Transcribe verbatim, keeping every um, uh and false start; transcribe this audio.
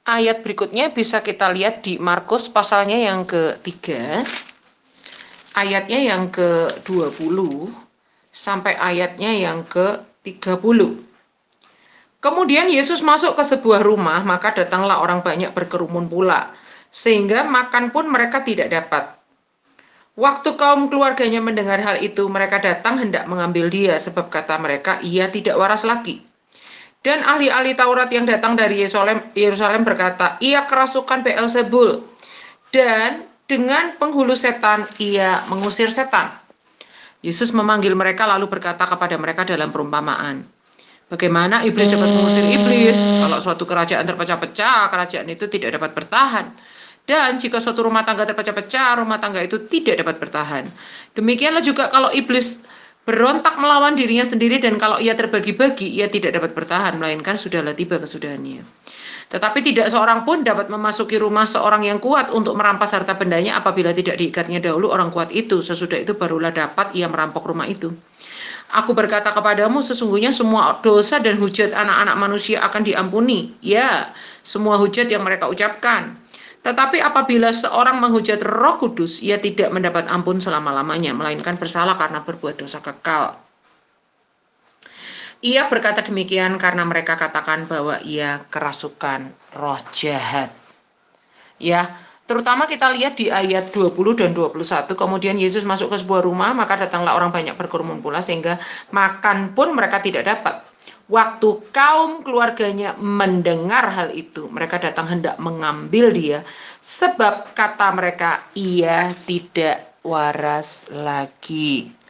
Ayat berikutnya bisa kita lihat di Markus pasalnya yang ketiga, ayatnya yang ke dua puluh sampai ayatnya yang ke tiga puluh. Kemudian Yesus masuk ke sebuah rumah, maka datanglah orang banyak berkerumun pula, sehingga makan pun mereka tidak dapat. Waktu kaum keluarganya mendengar hal itu, mereka datang hendak mengambil dia, sebab kata mereka, ia tidak waras lagi. Dan ahli-ahli Taurat yang datang dari Yerusalem, Yerusalem berkata, ia kerasukan Beelzebul, dan dengan penghulu setan ia mengusir setan. Yesus memanggil mereka lalu berkata kepada mereka dalam perumpamaan, bagaimana iblis dapat mengusir iblis? Kalau suatu kerajaan terpecah-pecah, kerajaan itu tidak dapat bertahan. Dan jika suatu rumah tangga terpecah-pecah, rumah tangga itu tidak dapat bertahan. Demikianlah juga kalau iblis berontak melawan dirinya sendiri, dan kalau ia terbagi-bagi, ia tidak dapat bertahan, melainkan sudahlah tiba kesudahannya. Tetapi tidak seorang pun dapat memasuki rumah seorang yang kuat untuk merampas harta bendanya apabila tidak diikatnya dahulu orang kuat itu. Sesudah itu barulah dapat ia merampok rumah itu. Aku berkata kepadamu, sesungguhnya semua dosa dan hujat anak-anak manusia akan diampuni. Ya, semua hujat yang mereka ucapkan. Tetapi apabila seorang menghujat Roh Kudus, ia tidak mendapat ampun selama-lamanya, melainkan bersalah karena berbuat dosa kekal. Ia berkata demikian karena mereka katakan bahwa ia kerasukan roh jahat. Ya, terutama kita lihat di ayat dua puluh dan dua puluh satu, kemudian Yesus masuk ke sebuah rumah, maka datanglah orang banyak berkerumun pula, sehingga makan pun mereka tidak dapat. Waktu kaum keluarganya mendengar hal itu, mereka datang hendak mengambil dia, sebab kata mereka, ia tidak waras lagi.